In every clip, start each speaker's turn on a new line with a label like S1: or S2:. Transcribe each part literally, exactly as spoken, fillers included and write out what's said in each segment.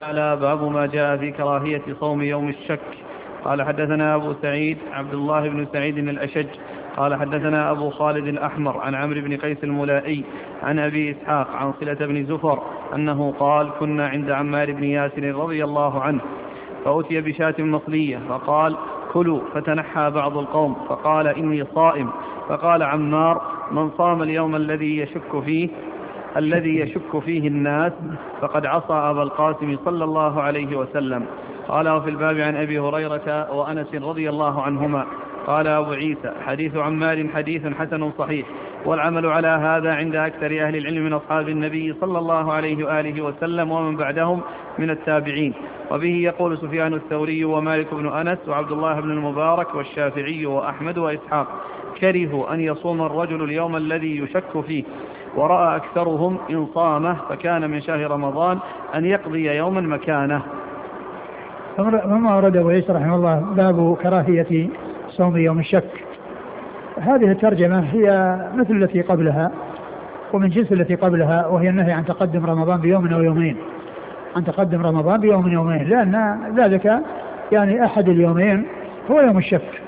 S1: على باب ما جاء في كراهية صوم يوم الشك. قال حدثنا أبو سعيد عبد الله بن سعيد الأشج قال حدثنا أبو خالد الأحمر عن عمرو بن قيس الملائي عن أبي إسحاق عن صلة بن زفر أنه قال كنا عند عمار بن ياسر رضي الله عنه فأتي بشاة مصلية فقال كلوا، فتنحى بعض القوم فقال إني صائم، فقال عمار من صام اليوم الذي يشك فيه الذي يشك فيه الناس فقد عصى أبا القاسم صلى الله عليه وسلم. قال وفي الباب عن أبي هريرة وأنس رضي الله عنهما. قال أبو عيسى حديث عمار حديث حسن صحيح، والعمل على هذا عند أكثر أهل العلم من أصحاب النبي صلى الله عليه وآله وسلم ومن بعدهم من التابعين. وبه يقول سفيان الثوري ومالك بن أنس وعبد الله بن المبارك والشافعي وأحمد وإسحاق كرهوا أن يصوم الرجل اليوم الذي يشك فيه، ورأى أكثرهم إن صامه فكان من شهر رمضان أن يقضي يوما مكانه.
S2: وما أراد أبو عيسى رحمه الله باب كراهية صوم يوم الشك. هذه الترجمة هي مثل التي قبلها ومن جنس التي قبلها، وهي النهي عن تقدم رمضان بيوم أو يومين، عن تقدم رمضان بيوم يومين، لأن ذلك يعني أحد اليومين هو يوم الشك.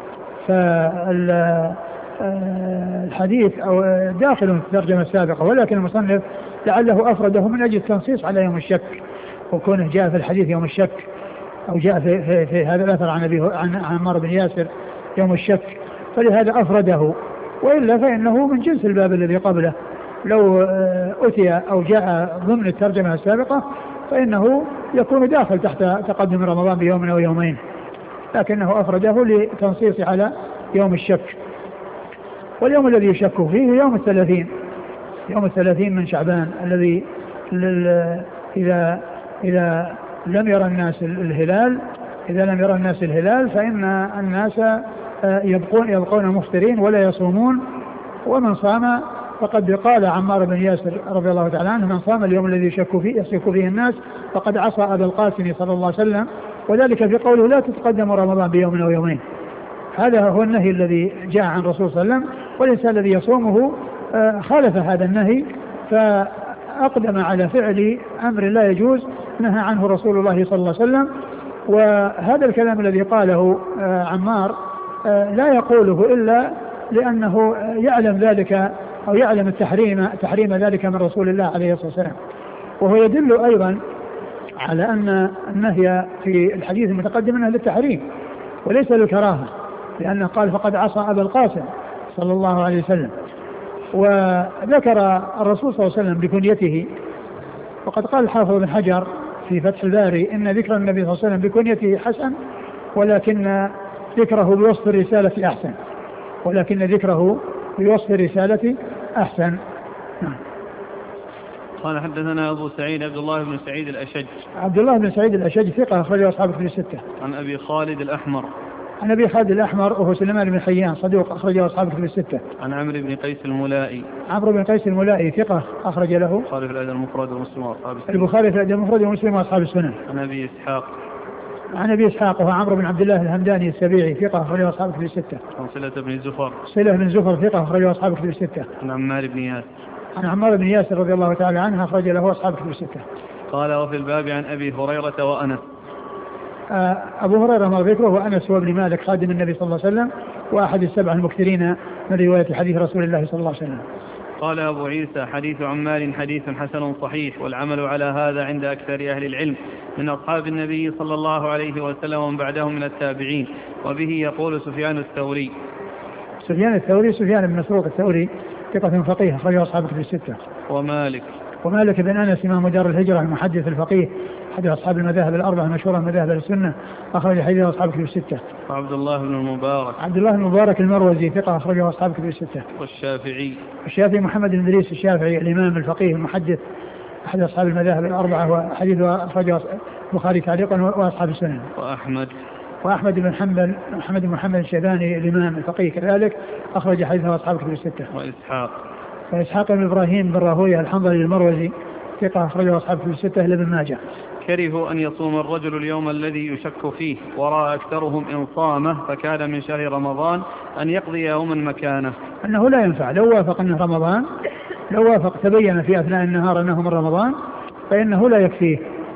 S2: فالحديث أو داخل في الترجمة السابقة، ولكن المصنف لعله أفرده من أجل التنصيص على يوم الشك، وكونه جاء في الحديث يوم الشك أو جاء في, في, في هذا الأثر عن أبي عن عمار بن ياسر يوم الشك، فلهذا أفرده، وإلا فإنه من جنس الباب الذي قبله. لو أتي أو جاء ضمن الترجمة السابقة فإنه يكون داخل تحت تقدم رمضان بيوم أو يومين، لكنه أفرده لتنصيص على يوم الشك. واليوم الذي يشك فيه يوم الثلاثين، يوم الثلاثين من شعبان، الذي إذا إذا لم يرى الناس الهلال إذا لم يرى الناس الهلال فإن الناس يبقون يبقون مفطرين ولا يصومون. ومن صام فقد قال عمار بن ياسر رضي الله تعالى عنه من صام اليوم الذي يشك فيه يشك فيه الناس فقد عصى أبا القاسم صلى الله عليه وسلم، وذلك في قوله لا تتقدم رمضان بيوم أو يومين. هذا هو النهي الذي جاء عن الرسول صلى الله عليه وسلم، والإنسان الذي يصومه خالف هذا النهي فأقدم على فعل أمر لا يجوز نهى عنه رسول الله صلى الله عليه وسلم. وهذا الكلام الذي قاله عمار لا يقوله إلا لأنه يعلم ذلك أو يعلم التحريم تحريم ذلك من رسول الله عليه الصلاة والسلام. وهو يدل أيضا على أن النهي في الحديث المتقدم أنه للتحريم وليس للكراهة، لأنه قال فقد عصى أبا القاسم صلى الله عليه وسلم. وذكر الرسول صلى الله عليه وسلم بكنيته، وقد قال الحافظ بن حجر في فتح الباري إن ذكر النبي صلى الله عليه وسلم بكنيته حسن، ولكن ذكره بوصف الرسالة أحسن ولكن ذكره بوصف الرسالة أحسن.
S1: قال حدثنا أبو سعيد عبد الله بن سعيد الأشج
S2: عبد الله بن سعيد الأشج ثقة أخرجه أصحاب الكتب الستة.
S1: عن أبي خالد الأحمر
S2: عن أبي خالد الأحمر وهو سليمان بن حيان صدوق أخرجه أصحاب الكتب الستة.
S1: عن عمرو بن قيس الملائي
S2: عمرو بن قيس الملائي ثقة أخرج له
S1: البخاري في الأدب المفرد ومسلم وأصحاب السنن.
S2: البخاري في الأدب المفرد ومسلم وأصحاب السنن.
S1: عن أبي إسحاق
S2: عن أبي إسحاق وهو عمرو بن عبد الله الهمداني السبيعي ثقة أخرجه أصحاب الكتب الستة.
S1: عن صلة بن زفر
S2: صلة بن زفر ثقة أخرجه أصحاب الكتب الستة.
S1: عن عمار بن ياسر
S2: عن عمار بن ياسر رضي الله تعالى عنه أخرج له أصحاب الكتب الستة.
S1: قال وفي الباب عن أبي هريرة وأنس.
S2: أبو هريرة مر ذكره وأنس هو ابن مالك خادم النبي صلى الله عليه وسلم وأحد السبع المكثرين من رواية حديث رسول الله صلى الله عليه وسلم.
S1: قال أبو عيسى حديث عمار حديث حسن صحيح، والعمل على هذا عند أكثر أهل العلم من أصحاب النبي صلى الله عليه وسلم ومن بعدهم من التابعين. وبه يقول سفيان الثوري
S2: سفيان الثوري سفيان بن مسروق الثوري ثقة فقيه أخرجه أصحاب الكتب الستة.
S1: ومالك
S2: ومالك بن أنس إمام دار الهجرة المحدث الفقيه أحد أصحاب المذاهب الأربعة المشهورة مذاهب السنة أخرج حديث أصحاب الكتب الستة.
S1: وعبد الله بن المبارك
S2: عبد الله المبارك المروزي ثقة أخرجه أصحاب الكتب الستة.
S1: والشافعي
S2: الشافعي محمد بن إدريس الشافعي الإمام الفقيه المحدث أحد أصحاب المذاهب الأربعة وحديثه أخرجه البخاري تعليقا وأصحاب السنن.
S1: وأحمد
S2: وأحمد بن حنبل محمد بن محمد الشيباني الإمام الفقيه كذلك أخرج حديثه أصحاب الكتب الستة.
S1: وإسحاق
S2: وإسحاق بن إبراهيم بن راهويه الحنظلي المروزي ثقة أخرجه أصحاب الكتب الستة إلا ابن ماجه.
S1: كرهوا أن يصوم الرجل اليوم الذي يشك فيه، ورأى أكثرهم إن صامه فكان من شهر رمضان أن يقضي يوما مكانه.
S2: أنه لا ينفع لو وافق أنه رمضان، لو وافق تبين في أثناء النهار أنه من رمضان فإنه لا يكفيه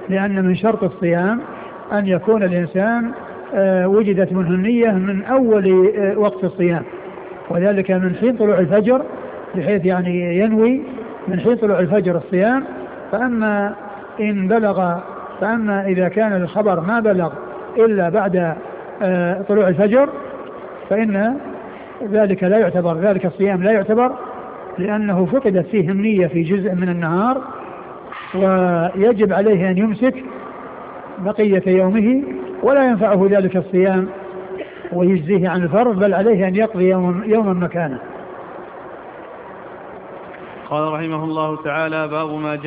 S2: لأن من شرط الصيام أن يكون الإنسان آه وجدت منه النية من أول آه وقت الصيام، وذلك من حين طلوع الفجر، بحيث يعني ينوي من حين طلوع الفجر الصيام. فأما إن بلغ فأما إذا كان الخبر ما بلغ إلا بعد آه طلوع الفجر فإن ذلك لا يعتبر، ذلك الصيام لا يعتبر، لأنه فقدت فيه النية في جزء من النهار، ويجب عليه أن يمسك بقية يومه، ولا ينفعه ذلك الصيام ويجزيه عن الفرض، بل عليه أن يقضي يوم يوما مكانه.
S1: قال رحمه الله تعالى: باب ما جاء